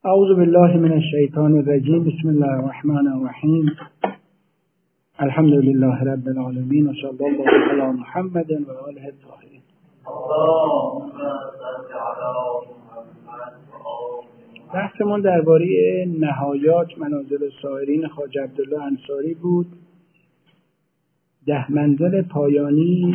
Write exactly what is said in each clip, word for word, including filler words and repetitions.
اعوذ بالله من الشیطان الرجیم. بسم الله الرحمن الرحیم. الحمد لله رب العالمین و صلی الله علی محمد و آله الطاهرین. بحثمون درباره نهایات منازل سایرین خواجه عبدالله انصاری بود. ده منزل پایانی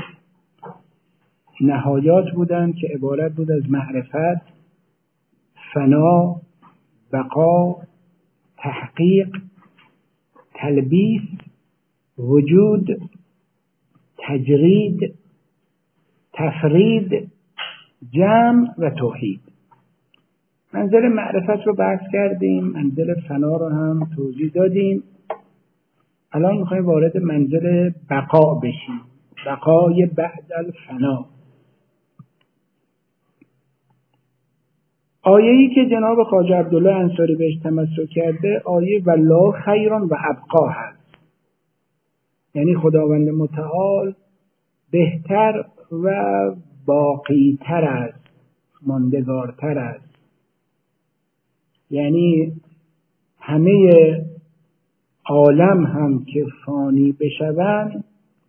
نهایات بودند که عبارت بود از معرفت، فنا، بقا، تحقیق، تلبیس، وجود، تجرید، تفرید، جمع و توحید. منزل معرفت رو بحث کردیم، منزل فنا رو هم توضیح دادیم. الان میخوایم وارد منزل بقا بشیم، بقای بعد الفنا. آیه‌ای که جناب خواجه عبدالله انصاری بهش تمسک کرده آیه والله خیرون و ابقا هست، یعنی خداوند متعال بهتر و باقیتر است، ماندگارتر است. یعنی همه عالم هم که فانی بشوند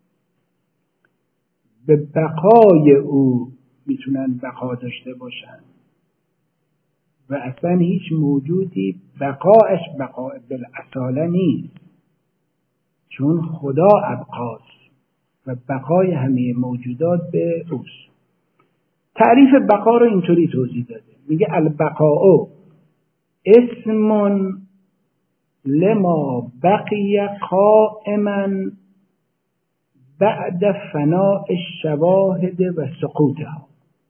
به بقای او میتونن بقا داشته باشند و اصلا هیچ موجودی بقایش بقا بالاصاله نیست، چون خدا ابقاست و بقای همه موجودات به اوست. تعریف بقا رو اینطوری توضیح داده، میگه البقاء اسم لما بقی قائما بعد فناء الشواهد و سقوطها.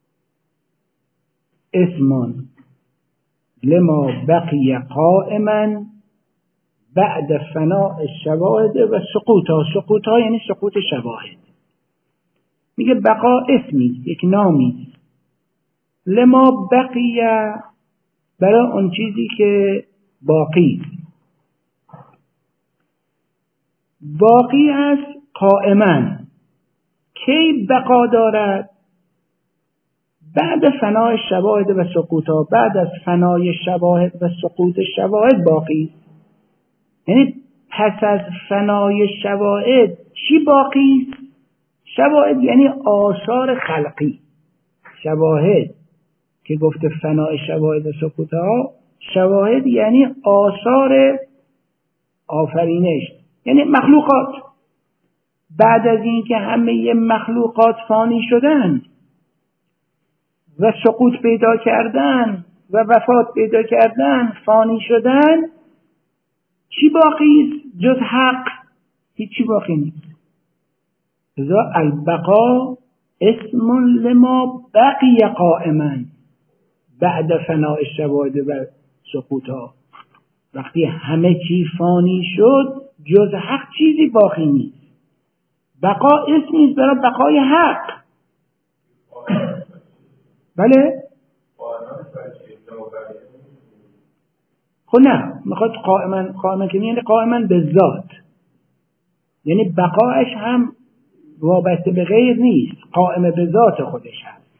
اسم لما بقی قائما بعد فناء الشواهد و سقوطها. سقوطها یعنی سقوط شواهد. میگه بقا اسمی، یک نامی، لما بقی برای اون چیزی که باقی باقی است، قائما کی بقا دارد؟ بعد فنای شواهد و سقوطها، بعد از فنای شواهد و سقوط شواهد باقی. یعنی پس از فنای شواهد چی باقی؟ شواهد یعنی آثار خلقی. شواهد که گفته فنای شواهد و سقوطها، شواهد یعنی آثار آفرینش، یعنی مخلوقات. بعد از این که همه مخلوقات فانی شدن و سقوط پیدا کردن و وفات پیدا کردن، فانی شدن، چی باقی است جز حق؟ هیچی باقی نیست. لذا البقا اسم لما بقی قائما بعد فناء الشواهد و سقوطها. وقتی همه چی فانی شد جز حق چیزی باقی نیست. بقا اسمی است برای بقای حق. بله؟ خب نه، میخواد قائما، قائما که یعنی قائما به ذات، یعنی بقایش هم وابسته به غیر نیست، قائم به ذات خودش هست.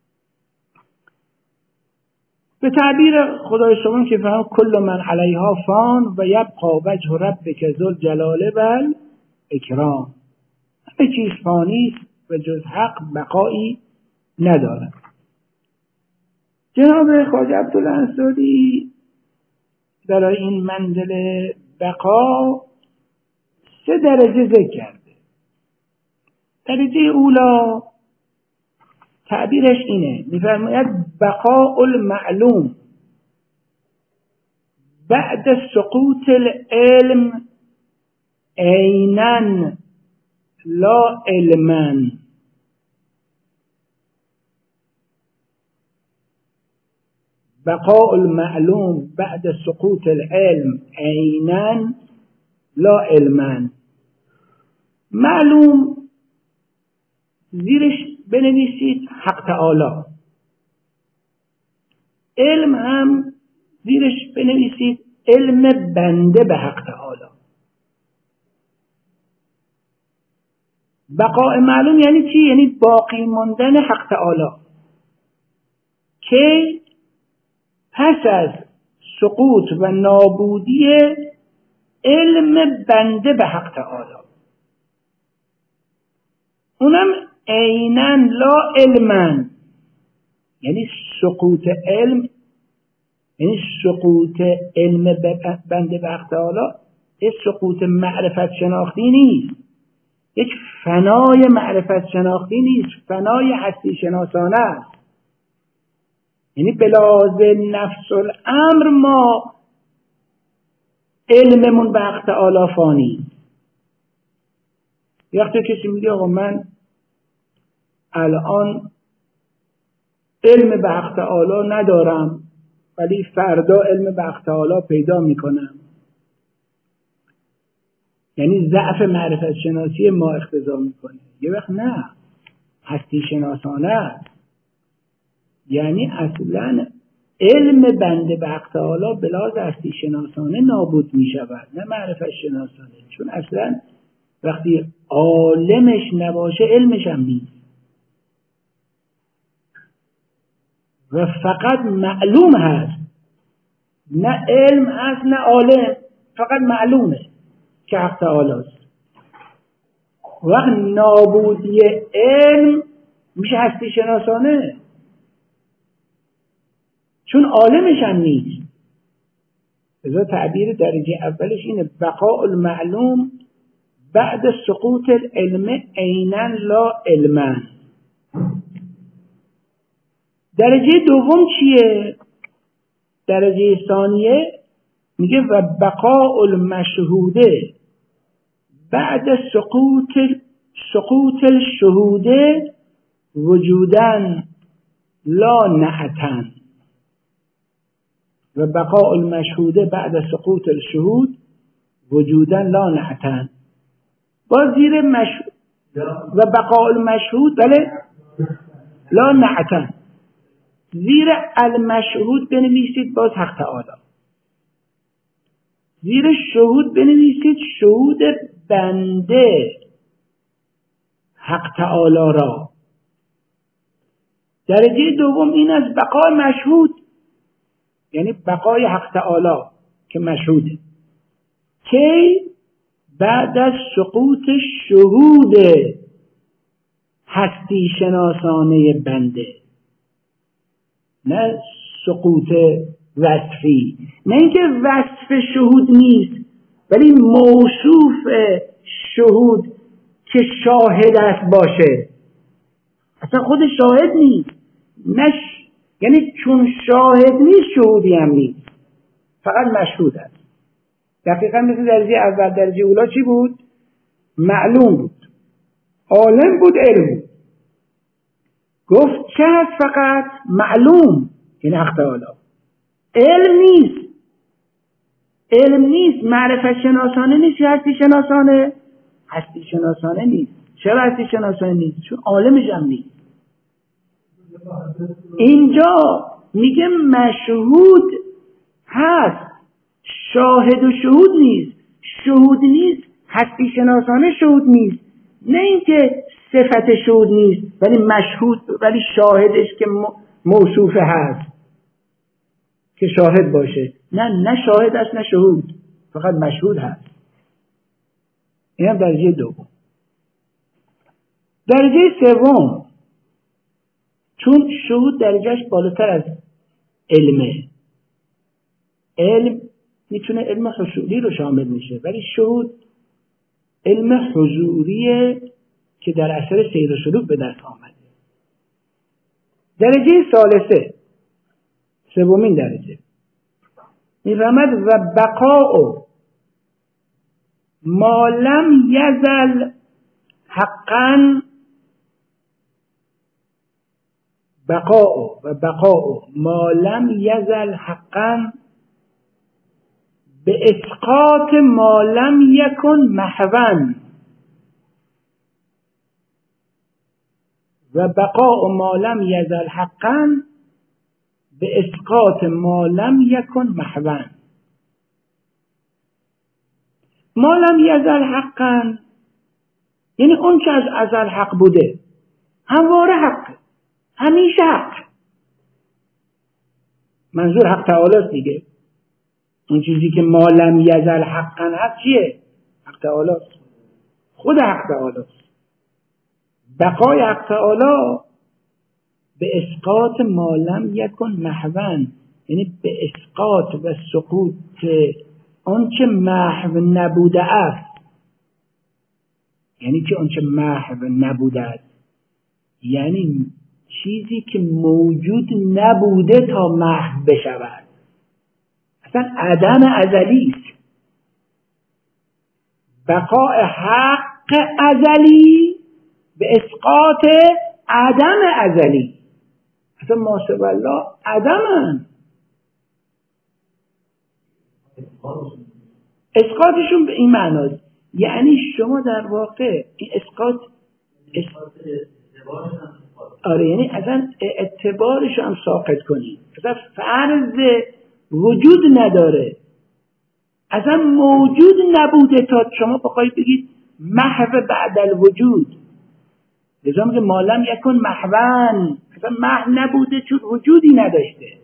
به تعبیر خدای شما که فرمان کل من علیها فان و یبقى وجه ربک ذو الجلال والاکرام. همه چیز فانی است و جز حق بقایی ندارد. جناب خواجه عبدالله انصاری برای این منزل بقا سه درجه ذکر کرده. درجه اولا تعبیرش اینه، میفرماید بقاء المعلوم بعد سقوط العلم عیناً لا علماً. بقاء المعلوم بعد سقوط العلم عیناً لا علماً. معلوم زیرش بنویسید حق تعالی. علم هم زیرش بنویسید علم بنده به حق تعالی. بقاء معلوم یعنی چی؟ یعنی باقی ماندن حق تعالی که پس از سقوط و نابودی علم بنده به حق تعالی، اونم عیناً لا علما، یعنی سقوط علم، یعنی سقوط علم بنده به حق تعالی یک سقوط معرفت شناختی نیست، یک فنای معرفت شناختی نیست، فنای هستی شناسانه است. یعنی بلاز نفس الامر ما علممون به حق تعالی فانی. وقتی کسی میگه آقا من الان علم به حق تعالی ندارم ولی فردا علم به حق تعالی پیدا میکنم، یعنی ضعف معرفت شناسی ما اقتضا میکنه. یه وقت نه، هستی شناسانه است، یعنی اصلا علم بنده به حق تعالی بلاز هستی شناسانه نابود میشود، نه معرفت شناسانه. چون اصلا وقتی عالمش نباشه علمش هم نیست و فقط معلوم هست، نه علم هست نه عالم، فقط معلومه که حق تعالی است. وقت نابودی علم میشه هستی شناسانه، چون عالمش هم نیست. لذا تعبیر درجه اولش اینه بقاء المعلوم بعد سقوط العلم عیناً لا علما. درجه دوم چیه؟ درجه ثانیه میگه و بقاء المشهوده بعد سقوط سقوط الشهوده وجوداً لا نعتاً. و بقاء المشهوده بعد سقوط الشهود وجوداً لا نعتاً. باز زیر مشهود و بقاء المشهود بله لا نعتاً، زیر المشهود بنویسید باز حق تعالی، زیر شهود بنویسید شهود بنده حق تعالی را. درجه دوم این از بقای مشهود، یعنی بقای حق تعالی که مشهوده، که بعد از سقوط شهود هستی شناسانه بنده، نه سقوط وصفی، نه اینکه وصف شهود نیست ولی موصوف شهود که شاهد است باشه، اصلا خود شاهد نیست، نش یعنی چون شاهد نیست شهودی هم نیست، فقط مشهود است. دقیقا مثل درجه اول. درجه اولا چی بود؟ معلوم بود، عالم بود، علم بود. گفت چه هست؟ فقط معلوم، این حق تعالی. علم نیست، علم نیست، معرفت شناسانه نیست، هستی شناسانه، هستی شناسانه نیست. چرا هستی شناسانه نیست؟ چون عالمش هم نیست. اینجا میگه مشهود هست، شاهد و شهود نیست. شهود نیست، هستی شناسانه شهود نیست، نه اینکه صفت شهود نیست ولی مشهود، ولی شاهدش که موصوفه هست که شاهد باشه، نه نه شاهد است نه شهود، فقط مشهود هست. این هم درجه دوم. درجه سوم، چون شهود درجهش بالاتر از علمه، علم میتونه علم حصولی رو شامل میشه ولی شهود علم حضوریه که در اثر سیر و سلوک به دست آمده. درجه ثالثه، سومین درجه، میفهمد و بقاء ما لم یزل حقا، بقاء و بقاء ما لم یزل حقا به اسقاط ما لم یکن محوا. و بقاء ما لم یزل حقا به اسقاط ما لم یکن محوا. ما لم یزل حقا یعنی اون که از ازل حق بوده همواره حق، همیشه حق. منظور حق تعالی است دیگه. اون چیزی که ما لم یزل حقا هست چیه؟ حق تعالی، خود حق تعالی. بقای حق تعالی به اسقاط ما لم یکن محوا، یعنی به اسقاط و سقوط آنچه محو نبوده است. یعنی که آنچه محو نبوده است یعنی چیزی که موجود نبوده تا محو بشود، اصلا عدم ازلی است. بقای حق ازلی به اسقاط عدم ازلی. اصلا ما سوی الله عدمن. اسقاطشون به این معناست، یعنی شما در واقع این اسقاط آره یعنی اصلا اعتبارش هم ساقط کنید، اصلا فرض وجود نداره، اصلا موجود نبوده تا شما بخواید بگید محو بعد الوجود. لذا میگه ما لم یکن محوا، اصلا محو نبوده چون وجودی نداشته.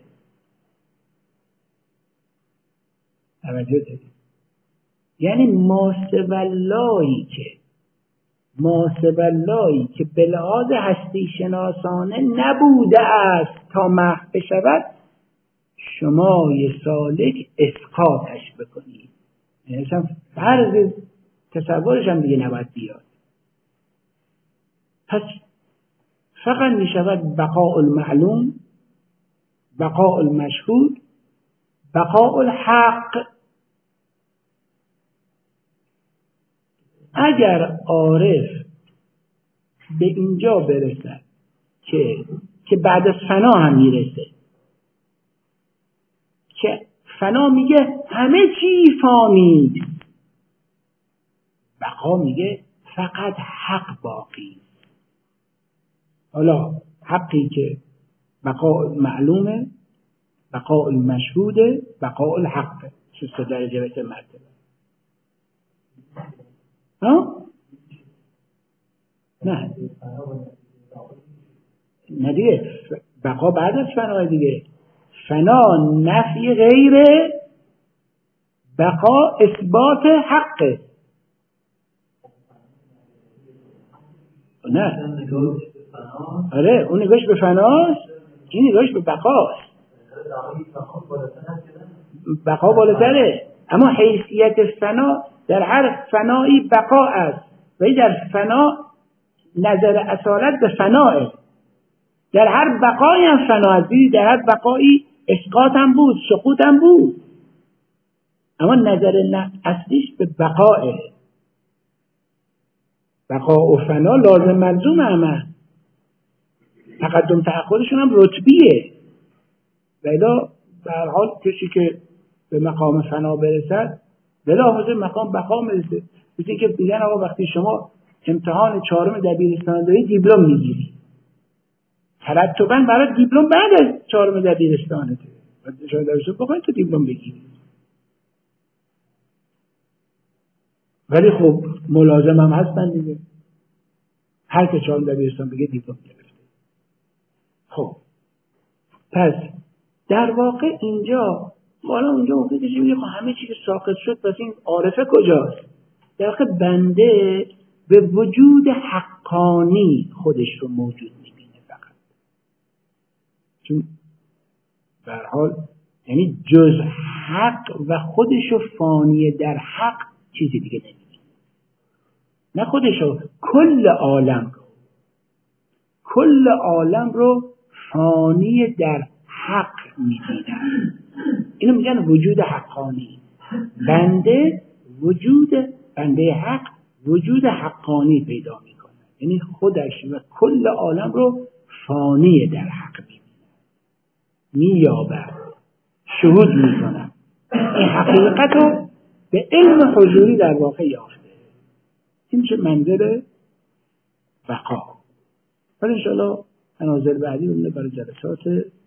توجه دارید؟ یعنی ما سوی اللهی که ما سوی اللهی که به لحاظ هستی شناسانه نبوده است تا محو بشود، شما یه سالک اسقاطش بکنید. یعنی اصلا فرض تصورش هم دیگه نباید بیاد. پس فقط می شود بقاء المعلوم، بقاء المشهود، بقاء الحق. اگر عارف به اینجا برسد که که بعد از فنا هم میرسه، که فنا میگه همه چی فانی، بقا میگه فقط حق باقی. حالا حقی که بقاء معلومه، بقاء المشهوده، بقاء الحق، سه درجه به مرتبه. ها؟ نه نه دیگه، بقا بعد از فنا دیگه. فنا نفی غیره، بقا اثبات حقه. نه آره اون نگاهش به فناست، این نگاهش به بقاست. بقا بالاتره، اما حیثیت فنا در هر فنایی بقا است، ولی در فنا نظر اصالت به فناه. در هر بقایی هم فنا است، در هر بقایی اسقاط هم بود، سقوط هم بود، اما نظر اصلیش به بقاه. بقا و فنا لازم ملزوم همه، تقدم تأخرشون هم رتبیه. ولی به هر حال کسی که به مقام فنا برسد بلافاصله مقام بقا میرسه. مثل اینکه میگن آقا وقتی شما امتحان چهارم دبیرستان داری دیپلم میگیری، ترتباً برای دیپلم بعد از چهارم دبیرستانه بعد شما دبیرستان بخواید تو دیپلم بگیری. ولی خب ملازم هم هستن دیگه، هر که چهارم دبیرستان بگه دیپلم گرفته. خب پس در واقع اینجا حالا اونجا ممکنه کسی بگه خب همه چی که ساقط شد پس این عارفه کجاست؟ در واقع بنده به وجود حقانی خودش رو موجود میبینه فقط، چون به هر حال یعنی جز حق و خودش رو فانی در حق چیزی دیگه نمیبینه. نه خودش رو، کل عالم رو کل عالم رو فانی در حق میبینن. اینو میگن وجود حقانی. بنده وجود بنده حق وجود حقانی پیدا میکنه، یعنی خودش و کل عالم رو فانی در حق میبینه، مییابه، شهود میکنه. این حقیقت رو به علم حضوری در واقع یافته. این چه منزل بقا. ولی انشاءالله منازل بعدی رو برای جلسات